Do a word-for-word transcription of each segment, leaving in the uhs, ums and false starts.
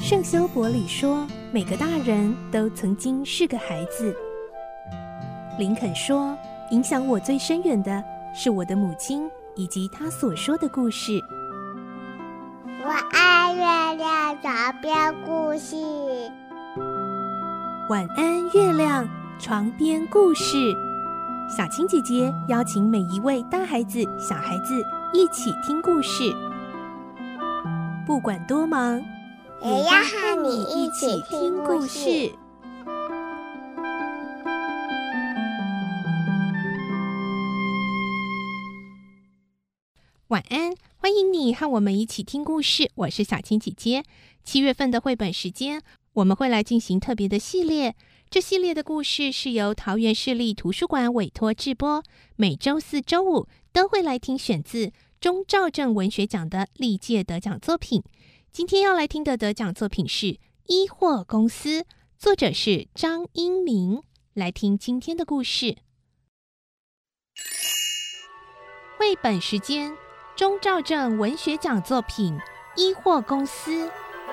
圣修伯里说，每个大人都曾经是个孩子。林肯说，影响我最深远的是我的母亲以及她所说的故事。 我爱月亮床边故事。 晚安，月亮床边故事。小青姐姐邀请每一位大孩子、小孩子一起听故事，不管多忙， 也要和你一起听故事。 晚安，欢迎你和我们一起听故事，我是小青姐姐。七月份的绘本时间，我们会来进行特别的系列。这系列的故事是由桃园市立图书馆委托制播，每周四、周五都会来听选自钟肇政文学奖的历届得奖作品。今天要来听的得奖作品是《医货公司》，作者是张英明。来听今天的故事。绘本时间，钟肇政文学奖作品《医货公司》。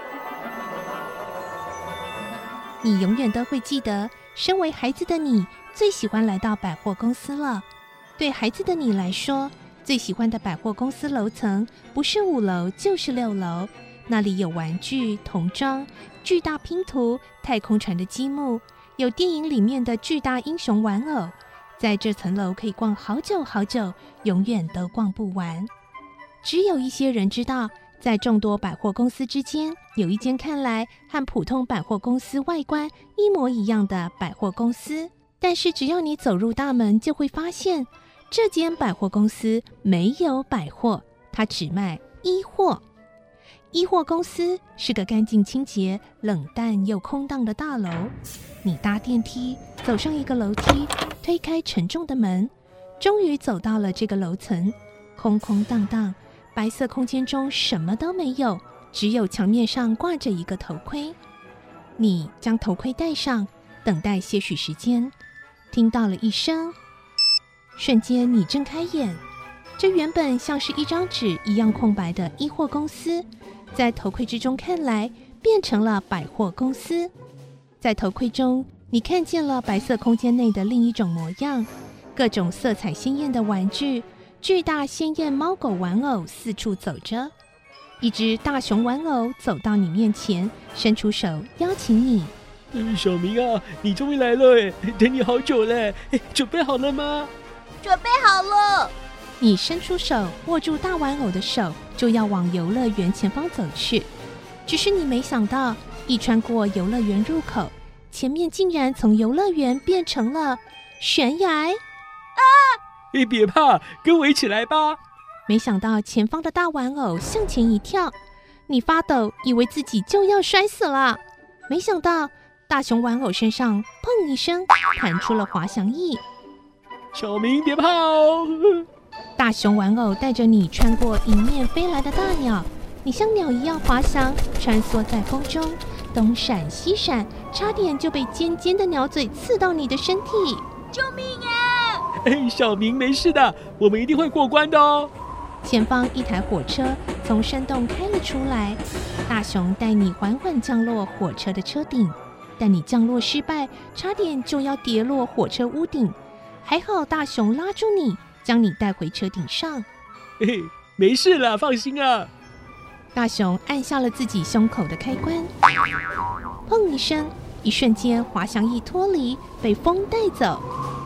你永远都会记得，身为孩子的你最喜欢来到百货公司了。对孩子的你来说，最喜欢的百货公司楼层不是五楼就是六楼，那里有玩具、童装、巨大拼图、太空船的积木，有电影里面的巨大英雄玩偶。在这层楼可以逛好久好久，永远都逛不完。只有一些人知道，在众多百货公司之间，有一间看来和普通百货公司外观一模一样的百货公司，但是只要你走入大门，就会发现这间百货公司没有百货，它只卖医货。医货公司是个干净清洁、冷淡又空荡的大楼。你搭电梯，走上一个楼梯，推开沉重的门，终于走到了这个楼层。空空荡荡，白色空间中什么都没有，只有墙面上挂着一个头盔。你将头盔戴上，等待些许时间，听到了一声，瞬间你睁开眼，这原本像是一张纸一样空白的医货公司，在头盔之中看来变成了百货公司。在头盔中，你看见了白色空间内的另一种模样，各种色彩鲜艳的玩具，巨大鲜艳猫狗玩偶四处走着。一只大熊玩偶走到你面前，伸出手邀请你。 小明啊，你终于来了耶，等你好久了，准备好了吗？ 准备好了。 你伸出手握住大玩偶的手，就要往游乐园前方走去。只是你没想到，一穿过游乐园入口，前面竟然从游乐园变成了悬崖啊！ 哎，别怕，跟我一起来吧。 没想到前方的大玩偶向前一跳，你发抖，以为自己就要摔死了。没想到大熊玩偶身上砰一声弹出了滑翔翼。 小明别怕哦。 大熊玩偶带着你穿过迎面飞来的大鸟，你像鸟一样滑翔，穿梭在风中，东闪西闪，差点就被尖尖的鸟嘴刺到你的身体。 救命啊！ 哎，小明没事的，我们一定会过关的哦。 前方一台火车从山洞开了出来，大熊带你缓缓降落火车的车顶，但你降落失败，差点就要跌落火车屋顶，还好大熊拉住你，将你带回车顶上。 嘿，没事了，放心啊。 大熊按下了自己胸口的开关，砰一声，一瞬间滑翔翼脱离，被风带走。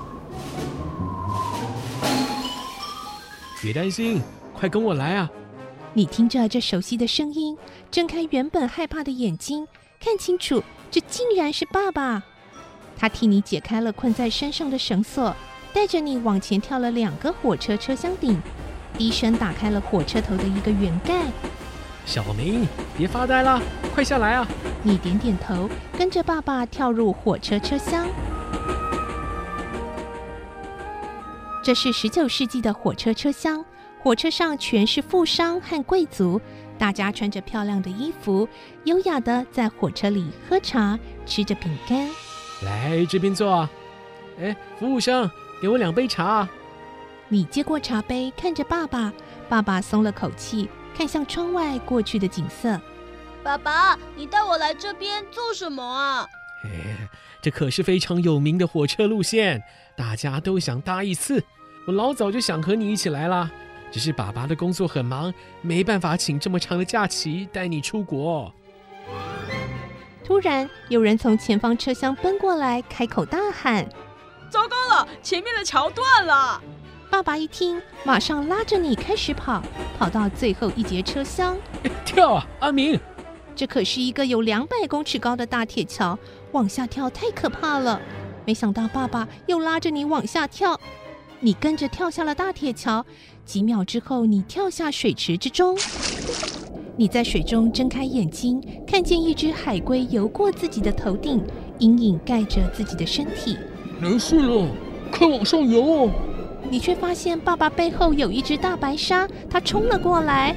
别担心，快跟我来啊！ 你听着这熟悉的声音，睁开原本害怕的眼睛，看清楚，这竟然是爸爸。他替你解开了困在山上的绳索，带着你往前跳了两个火车车厢顶，低声打开了火车头的一个圆盖。 小明，别发呆啦，快下来啊！ 你点点头，跟着爸爸跳入火车车厢。这是十九世纪的火车车厢，火车上全是富商和贵族，大家穿着漂亮的衣服，优雅的在火车里喝茶，吃着饼干。 来这边坐啊！哎，服务生，给我两杯茶。 你接过茶杯，看着爸爸，爸爸松了口气，看向窗外过去的景色。 爸爸，你带我来这边做什么啊？ 哎，这可是非常有名的火车路线，大家都想搭一次。我老早就想和你一起来啦，只是爸爸的工作很忙，没办法请这么长的假期带你出国。 突然，有人从前方车厢奔过来，开口大喊： 糟糕了，前面的桥断了！ 爸爸一听，马上拉着你开始跑，跑到最后一节车厢。 跳啊，阿明！ 这可是一个有两百公尺高的大铁桥，往下跳太可怕了。没想到爸爸又拉着你往下跳，你跟着跳下了大铁桥。几秒之后，你跳下水池之中。你在水中睁开眼睛，看见一只海龟游过自己的头顶，阴影盖着自己的身体。 没事了，快往上游哦！ 你却发现爸爸背后有一只大白鲨，它冲了过来。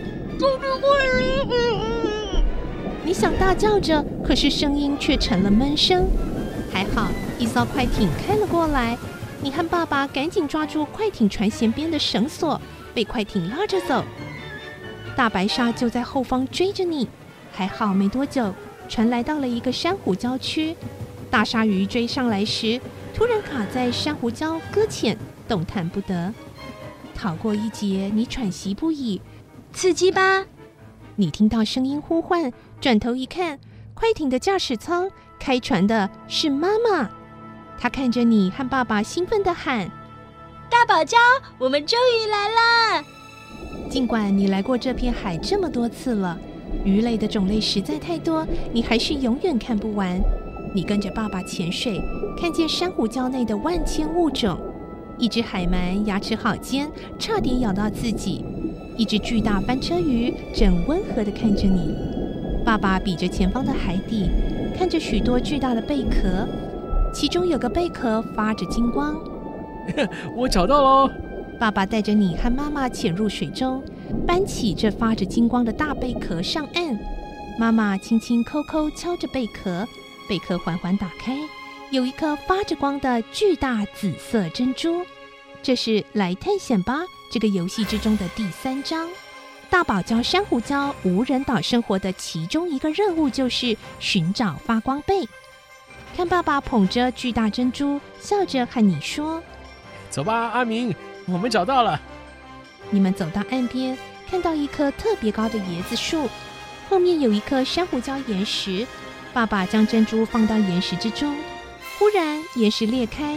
你想大叫着，可是声音却成了闷声。还好，一艘快艇开了过来，你和爸爸赶紧抓住快艇船舷边的绳索，被快艇拉着走。大白鲨就在后方追着你，还好没多久，船来到了一个珊瑚礁区。大鲨鱼追上来时，突然卡在珊瑚礁搁浅，动弹不得。逃过一劫，你喘息不已， 刺激吧？ 你听到声音呼唤，转头一看，快艇的驾驶舱开船的是妈妈。她看着你和爸爸，兴奋地喊： 大堡礁，我们终于来啦！ 尽管你来过这片海这么多次了，鱼类的种类实在太多，你还是永远看不完。你跟着爸爸潜水，看见珊瑚礁内的万千物种。一只海鳗牙齿好尖，差点咬到自己。一只巨大翻车鱼正温和地看着你。爸爸比着前方的海底，看着许多巨大的贝壳，其中有个贝壳发着金光。 我找到喽！ 爸爸带着你和妈妈潜入水中，搬起这发着金光的大贝壳上岸。妈妈轻轻抠抠敲着贝壳，贝壳缓缓打开，有一颗发着光的巨大紫色珍珠。这是来探险吧这个游戏之中的第三章。大堡礁珊瑚礁无人岛生活的其中一个任务就是寻找发光贝。看爸爸捧着巨大珍珠，笑着和你说： 走吧，阿明，我们找到了。 你们走到岸边，看到一棵特别高的椰子树，后面有一颗珊瑚礁岩石。爸爸将珍珠放到岩石之中，忽然岩石裂开，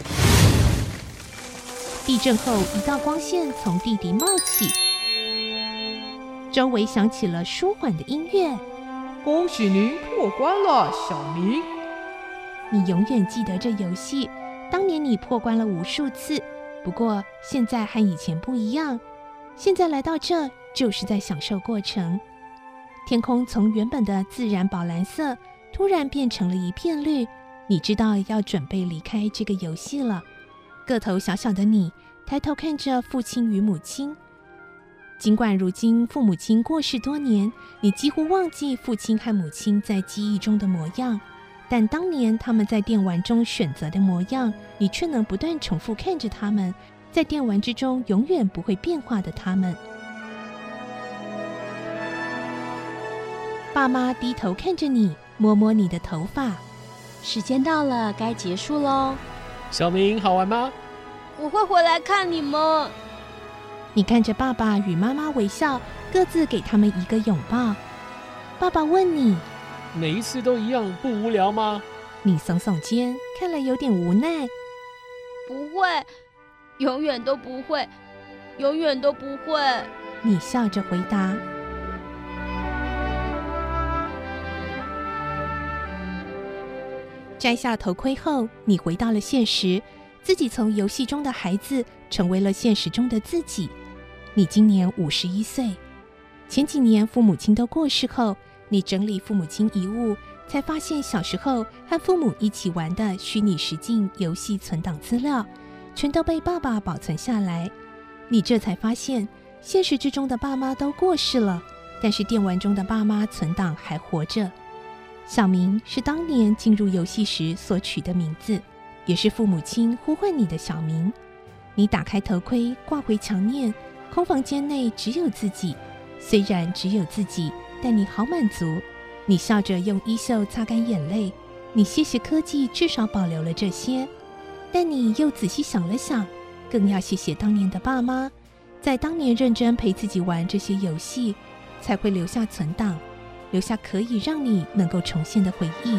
地震后一道光线从地底冒起，周围响起了舒缓的音乐。 恭喜您破关了，小明。 你永远记得这游戏，当年你破关了无数次，不过现在和以前不一样，现在来到这就是在享受过程。天空从原本的自然宝蓝色突然变成了一片绿，你知道要准备离开这个游戏了。个头小小的你抬头看着父亲与母亲，尽管如今父母亲过世多年，你几乎忘记父亲和母亲在记忆中的模样，但当年他们在电玩中选择的模样，你却能不断重复看着他们，在电玩之中永远不会变化的他们。爸妈低头看着你，摸摸你的头发。 时间到了，该结束喽。 小明，好玩吗？ 我会回来看你们。 你看着爸爸与妈妈微笑，各自给他们一个拥抱。爸爸问你： 每一次都一样，不无聊吗？ 你耸耸肩，看来有点无奈。 不会，永远都不会，永远都不会。 你笑着回答。摘下头盔后，你回到了现实，自己从游戏中的孩子成为了现实中的自己。你今年五十一岁。前几年父母亲都过世后，你整理父母亲遗物，才发现小时候和父母一起玩的虚拟实境游戏存档资料，全都被爸爸保存下来。你这才发现，现实之中的爸妈都过世了，但是电玩中的爸妈存档还活着。小明是当年进入游戏时所取的名字，也是父母亲呼唤你的小名。你打开头盔，挂回墙面，空房间内只有自己。虽然只有自己，但你好满足， 你笑着用衣袖擦干眼泪，你谢谢科技至少保留了这些，但你又仔细想了想，更要谢谢当年的爸妈，在当年认真陪自己玩这些游戏，才会留下存档，留下可以让你能够重现的回忆。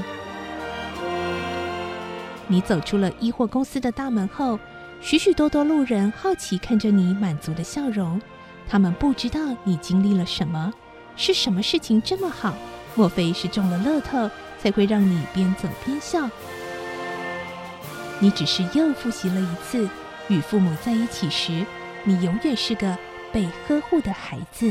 你走出了医货公司的大门后，许许多多路人好奇看着你满足的笑容，他们不知道你经历了什么，是什么事情这么好？莫非是中了乐透，才会让你边走边笑？你只是又复习了一次，与父母在一起时，你永远是个被呵护的孩子。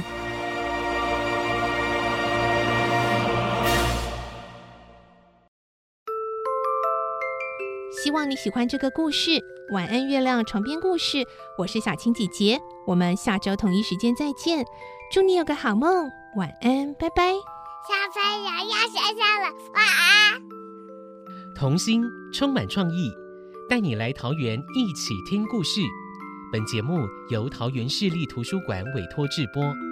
希望你喜欢这个故事。晚安，月亮床边故事，我是小青姐姐，我们下周同一时间再见。祝你有个好梦，晚安，拜拜。 小朋友要睡觉了，晚安。 童心充满创意，带你来桃园一起听故事。本节目由桃园市立图书馆委托制播。